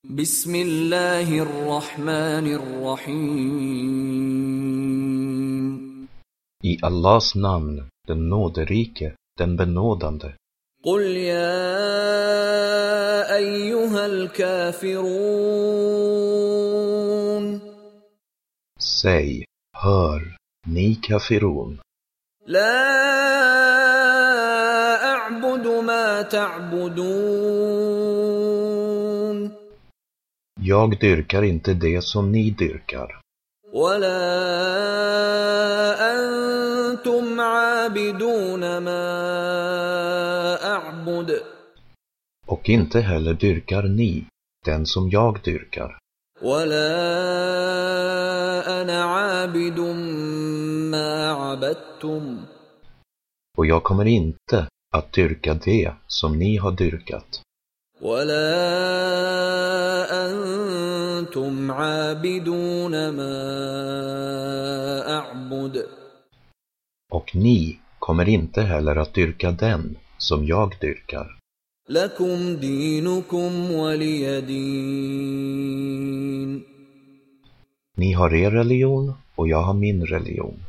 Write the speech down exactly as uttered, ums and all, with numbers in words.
Bismillahirrahmanirrahim. I Allahs namn, den nåderike, den benådande. Qul ya ayyuhal kafirun. Säg, hör, ni kafirun. La a'budu ma ta'budun. Jag dyrkar inte det som ni dyrkar. Wala antum 'abiduna ma a'bud. Och inte heller dyrkar ni den som jag dyrkar. Wala ana 'abidun ma 'abadtum. Och jag kommer inte att dyrka det som ni har dyrkat. Wala antum 'abiduna ma a'bud. Och ni kommer inte heller att dyrka den som jag dyrkar. Lakum dinukum waliyadin. Ni har er religion och jag har min religion.